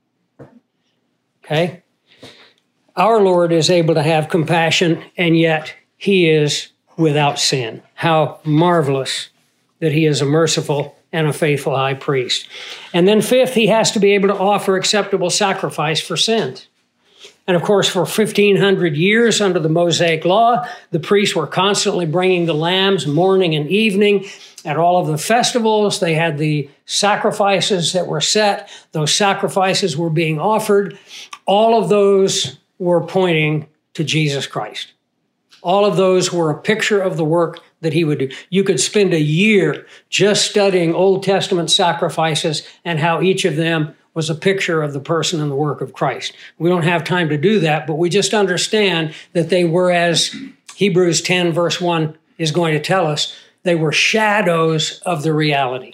Okay? Our Lord is able to have compassion, and yet he is without sin. How marvelous that he is a merciful and a faithful high priest. And then fifth, he has to be able to offer acceptable sacrifice for sins. And of course, for fifteen hundred years under the Mosaic law, the priests were constantly bringing the lambs morning and evening. At all of the festivals, they had the sacrifices that were set. Those sacrifices were being offered. All of those were pointing to Jesus Christ. All of those were a picture of the work that he would do. You could spend a year just studying Old Testament sacrifices and how each of them was a picture of the person and the work of Christ. We don't have time to do that, but we just understand that they were, as Hebrews ten verse one is going to tell us, they were shadows of the reality.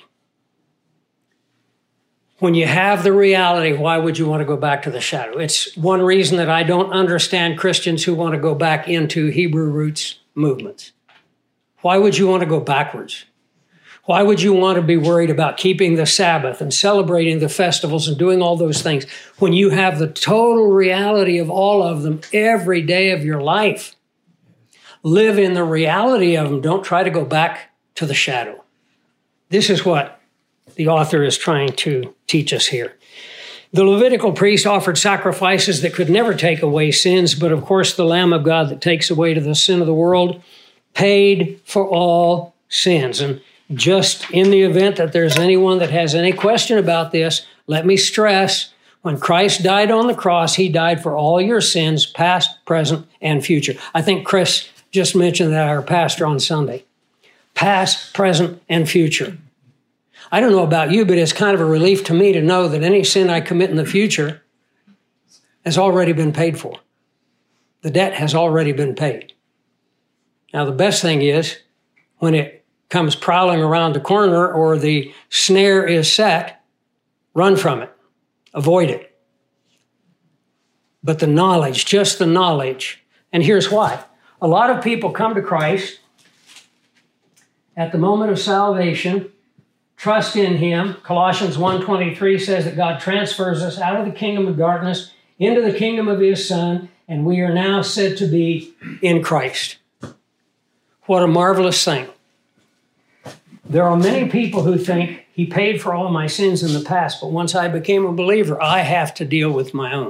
When you have the reality, why would you want to go back to the shadow? It's one reason that I don't understand Christians who want to go back into Hebrew roots movements. Why would you want to go backwards? Why would you want to be worried about keeping the Sabbath and celebrating the festivals and doing all those things when you have the total reality of all of them every day of your life? Live in the reality of them. Don't try to go back to the shadow. This is what the author is trying to teach us here. The Levitical priest offered sacrifices that could never take away sins, but of course the Lamb of God that takes away the sin of the world paid for all sins. And just in the event that there's anyone that has any question about this, let me stress, when Christ died on the cross, he died for all your sins, past, present, and future. I think Chris just mentioned that, our pastor on Sunday. Past, present, and future. I don't know about you, but it's kind of a relief to me to know that any sin I commit in the future has already been paid for. The debt has already been paid. Now, the best thing is when it comes prowling around the corner or the snare is set, run from it, avoid it. But the knowledge, just the knowledge, and here's why. A lot of people come to Christ at the moment of salvation, trust in him. Colossians one twenty-three says that God transfers us out of the kingdom of darkness into the kingdom of his Son, and we are now said to be in Christ. What a marvelous thing. There are many people who think he paid for all my sins in the past, but once I became a believer, I have to deal with my own.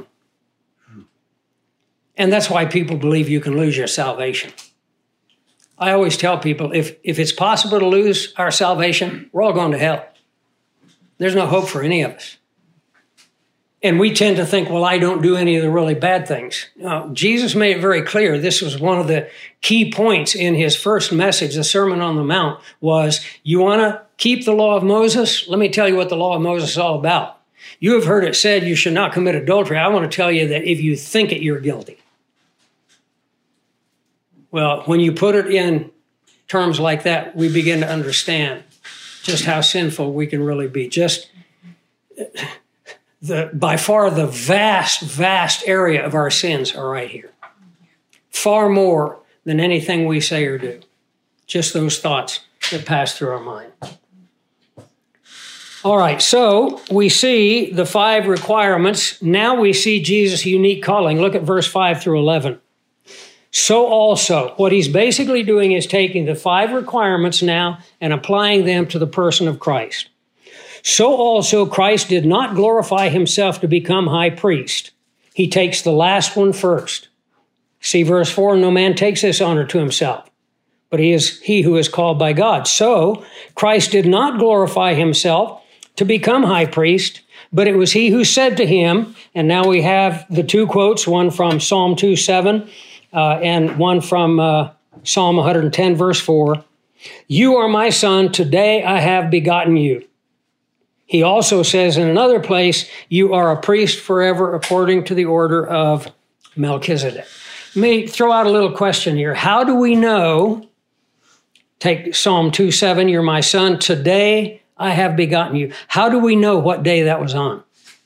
And that's why people believe you can lose your salvation. I always tell people, if, if it's possible to lose our salvation, we're all going to hell. There's no hope for any of us. And we tend to think, well, I don't do any of the really bad things. No, Jesus made it very clear. This was one of the key points in his first message, the Sermon on the Mount, was you want to keep the law of Moses? Let me tell you what the law of Moses is all about. You have heard it said you should not commit adultery. I want to tell you that if you think it, you're guilty. Well, when you put it in terms like that, we begin to understand just how sinful we can really be. Just the by far the vast, vast area of our sins are right here. Far more than anything we say or do. Just those thoughts that pass through our mind. All right, so we see the five requirements. Now we see Jesus' unique calling. Look at verse five through eleven. So also, what he's basically doing is taking the five requirements now and applying them to the person of Christ. So also, Christ did not glorify himself to become high priest. He takes the last one first. See verse four, no man takes this honor to himself, but he is he who is called by God. So Christ did not glorify himself to become high priest, but it was he who said to him, and now we have the two quotes, one from Psalm two seven, Uh, and one from uh, Psalm one hundred ten, verse four. You are my son, today I have begotten you. He also says in another place, you are a priest forever according to the order of Melchizedek. Let me throw out a little question here. How do we know, take Psalm two seven, you're my son, today I have begotten you. How do we know what day that was on?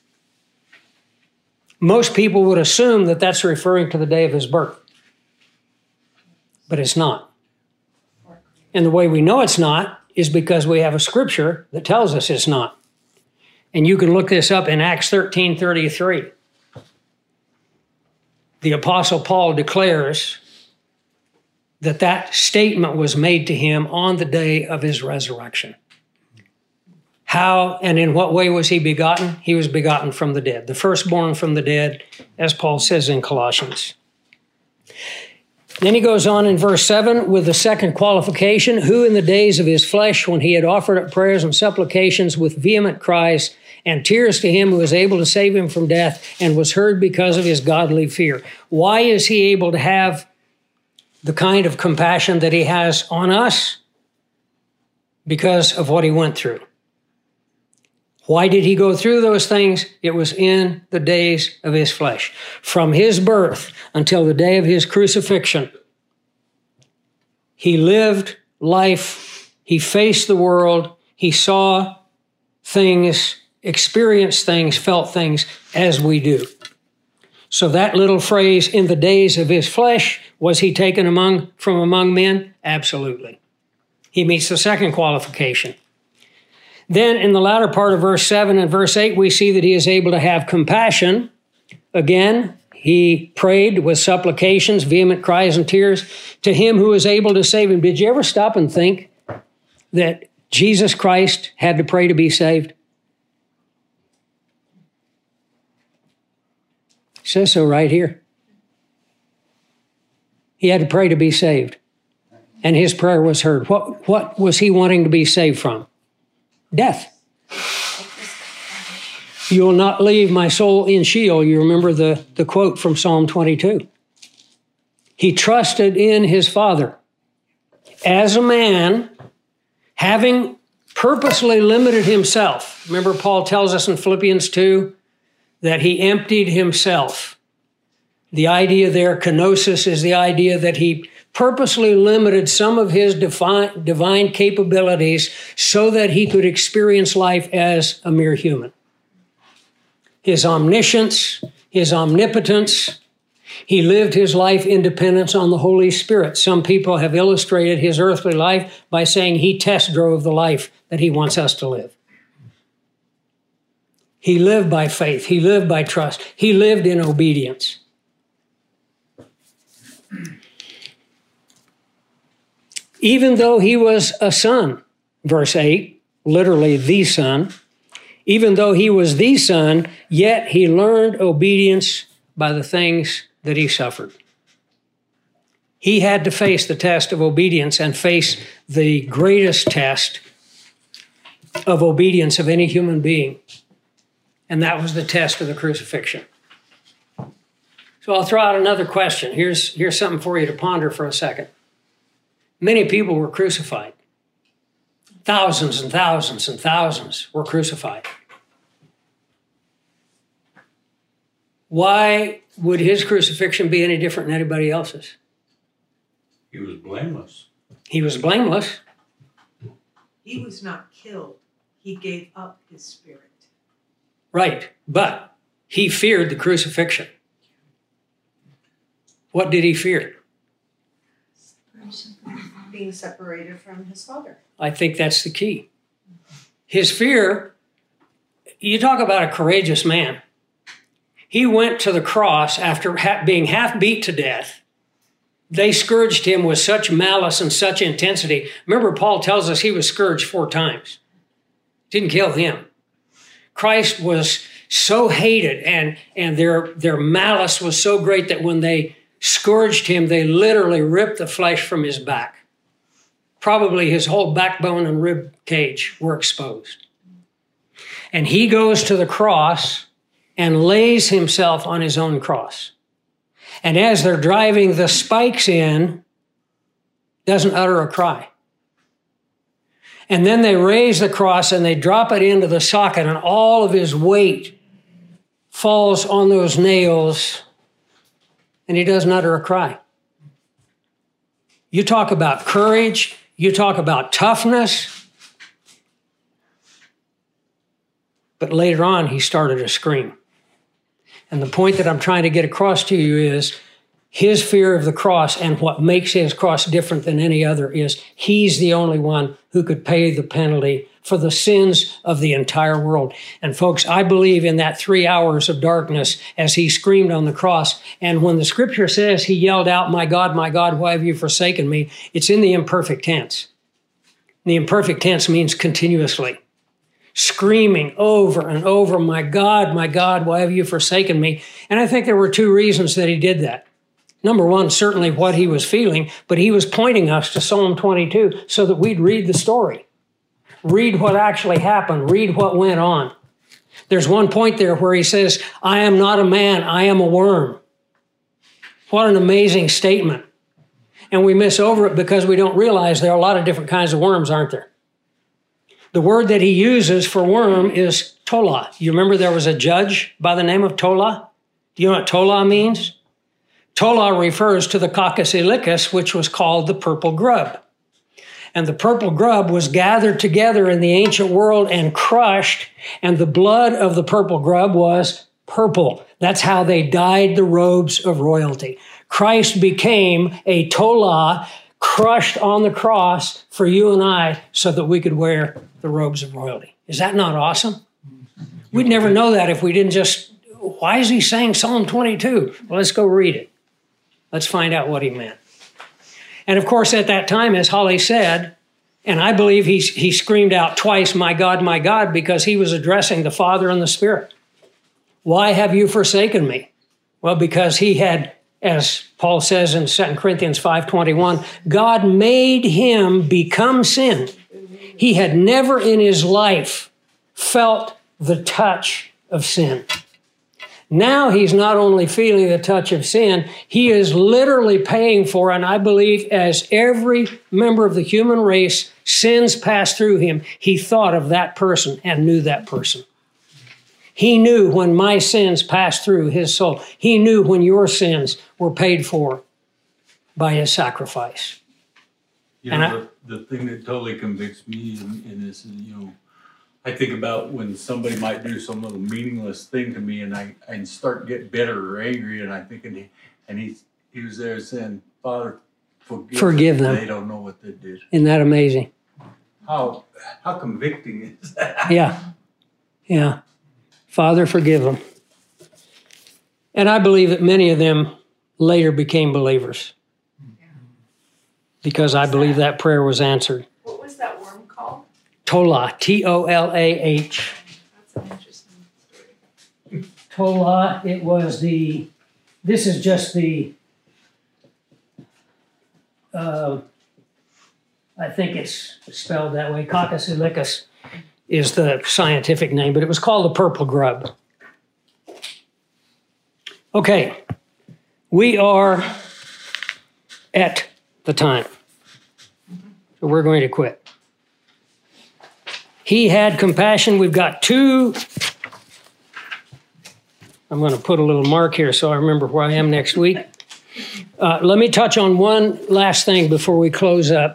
Most people would assume that that's referring to the day of his birth. But it's not. And the way we know it's not is because we have a scripture that tells us it's not. And you can look this up in Acts thirteen thirty-three. The Apostle Paul declares that that statement was made to him on the day of his resurrection. How and in what way was he begotten? He was begotten from the dead, the firstborn from the dead, as Paul says in Colossians. Then he goes on in verse seven with the second qualification, who in the days of his flesh, when he had offered up prayers and supplications with vehement cries and tears to him who was able to save him from death and was heard because of his godly fear. Why is he able to have the kind of compassion that he has on us? Because of what he went through. Why did he go through those things? It was in the days of his flesh. From his birth until the day of his crucifixion, he lived life, he faced the world, he saw things, experienced things, felt things as we do. So that little phrase, in the days of his flesh, was he taken among from among men? Absolutely. He meets the second qualification. Then in the latter part of verse seven and verse eight, we see that he is able to have compassion. Again, he prayed with supplications, vehement cries and tears to him who is able to save him. Did you ever stop and think that Jesus Christ had to pray to be saved? It says so right here. He had to pray to be saved. And his prayer was heard. What, what was he wanting to be saved from? Death. You will not leave my soul in Sheol. You remember the, the quote from Psalm twenty-two. He trusted in his Father. As a man, having purposely limited himself. Remember, Paul tells us in Philippians two that he emptied himself. The idea there, kenosis, is the idea that he purposely limited some of his divine, divine capabilities so that he could experience life as a mere human. His omniscience, his omnipotence, he lived his life in dependence on the Holy Spirit. Some people have illustrated his earthly life by saying he test drove the life that he wants us to live. He lived by faith. He lived by trust. He lived in obedience. Even though he was a son, verse eight, literally the son, even though he was the son, yet he learned obedience by the things that he suffered. He had to face the test of obedience and face the greatest test of obedience of any human being. And that was the test of the crucifixion. So I'll throw out another question. Here's, here's something for you to ponder for a second. Many people were crucified. Thousands and thousands and thousands were crucified. Why would his crucifixion be any different than anybody else's? He was blameless. He was blameless. He was not killed. He gave up his spirit. Right, but he feared the crucifixion. What did he fear? Being separated from his father. I think that's the key. His fear, you talk about a courageous man. He went to the cross after ha- being half beat to death. They scourged him with such malice and such intensity. Remember, Paul tells us he was scourged four times. Didn't kill him. Christ was so hated, and, and their, their malice was so great that when they scourged him, they literally ripped the flesh from his back. Probably his whole backbone and rib cage were exposed. And he goes to the cross and lays himself on his own cross. And as they're driving the spikes in, doesn't utter a cry. And then they raise the cross and they drop it into the socket, and all of his weight falls on those nails, and he doesn't utter a cry. You talk about courage, you talk about toughness, but later on he started to scream. And the point that I'm trying to get across to you is his fear of the cross, and what makes his cross different than any other is he's the only one who could pay the penalty for the sins of the entire world. And folks, I believe in that three hours of darkness as he screamed on the cross. And when the scripture says he yelled out, "My God, my God, why have you forsaken me?" it's in the imperfect tense. The imperfect tense means continuously. Screaming over and over, "My God, my God, why have you forsaken me?" And I think there were two reasons that he did that. Number one, certainly what he was feeling, but he was pointing us to Psalm twenty-two so that we'd read the story. Read what actually happened. Read what went on. There's one point there where he says, "I am not a man, I am a worm." What an amazing statement. And we miss over it because we don't realize there are a lot of different kinds of worms, aren't there? The word that he uses for worm is tola. You remember there was a judge by the name of Tola? Do you know what tola means? Tola refers to the Coccus ilicis, which was called the purple grub. And the purple grub was gathered together in the ancient world and crushed, and the blood of the purple grub was purple. That's how they dyed the robes of royalty. Christ became a tola crushed on the cross for you and I so that we could wear the robes of royalty. Is that not awesome? We'd never know that if we didn't just, why is he saying Psalm twenty-two? Well, let's go read it. Let's find out what he meant. And of course, at that time, as Holly said, and I believe he, he screamed out twice, "My God, my God," because he was addressing the Father and the Spirit. Why have you forsaken me? Well, because he had, as Paul says in Second Corinthians five twenty-one, God made him become sin. He had never in his life felt the touch of sin. Now he's not only feeling the touch of sin, he is literally paying for, and I believe as every member of the human race sins passed through him, he thought of that person and knew that person. He knew when my sins passed through his soul. He knew when your sins were paid for by his sacrifice. You And know, the, the thing that totally convicts me in, in this is, you know, I think about when somebody might do some little meaningless thing to me, and I and start getting bitter or angry, and I think, and he, and he, he was there saying, Father, forgive, Forgive them. They don't know what they did. Isn't that amazing? How how convicting is that? Yeah. Yeah. Father, forgive them. And I believe that many of them later became believers because I believe that prayer was answered. What was that worm called? Tolah, T O L A H. That's an interesting story. Tolah, it was the, this is just the, uh, I think it's spelled that way, Coccus ilicis is the scientific name, but it was called the purple grub. Okay, we are at the time, so we're going to quit. He had compassion. We've got two, I'm going to put a little mark here so I remember where I am next week. Uh, let me touch on one last thing before we close up.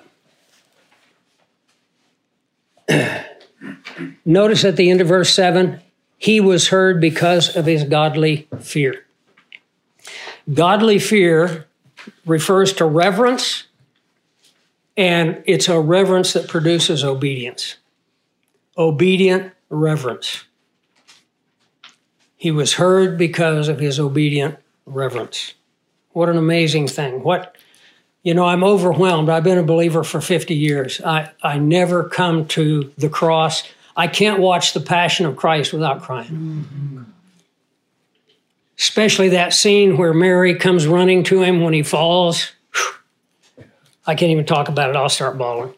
Notice at the end of verse seven, he was heard because of his godly fear. Godly fear refers to reverence, and it's a reverence that produces obedience. Obedient reverence. He was heard because of his obedient reverence. What an amazing thing. What, you know, I'm overwhelmed. I've been a believer for fifty years. I, I never come to the cross. I can't watch the Passion of Christ without crying. Mm-hmm. Especially that scene where Mary comes running to him when he falls. I can't even talk about it. I'll start bawling.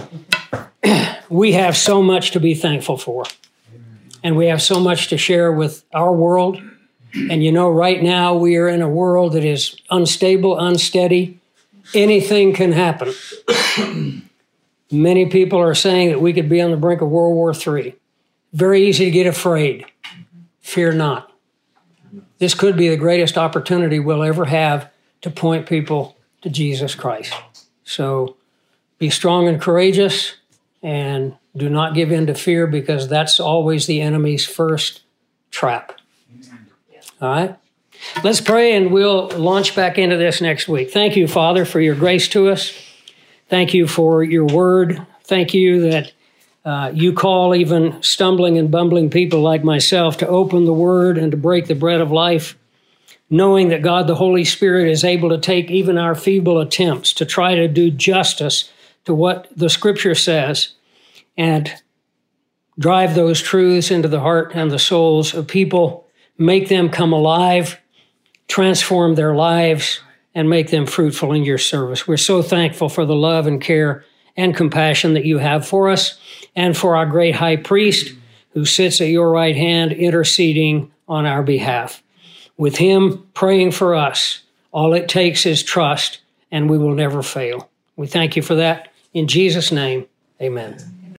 We have so much to be thankful for. And we have so much to share with our world. And you know, right now we are in a world that is unstable, unsteady. Anything can happen. Many people are saying that we could be on the brink of World War Three. Very easy to get afraid. Fear not. This could be the greatest opportunity we'll ever have to point people to Jesus Christ. So be strong and courageous, and do not give in to fear, because that's always the enemy's first trap. All right? Let's pray, and we'll launch back into this next week. Thank you, Father, for your grace to us. Thank you for your word. Thank you that uh, you call even stumbling and bumbling people like myself to open the word and to break the bread of life, knowing that God, the Holy Spirit, is able to take even our feeble attempts to try to do justice to what the Scripture says and drive those truths into the heart and the souls of people, make them come alive, transform their lives, and make them fruitful in your service. We're so thankful for the love and care and compassion that you have for us, and for our great high priest who sits at your right hand interceding on our behalf. With him praying for us, all it takes is trust, and we will never fail. We thank you for that. In Jesus' name, amen.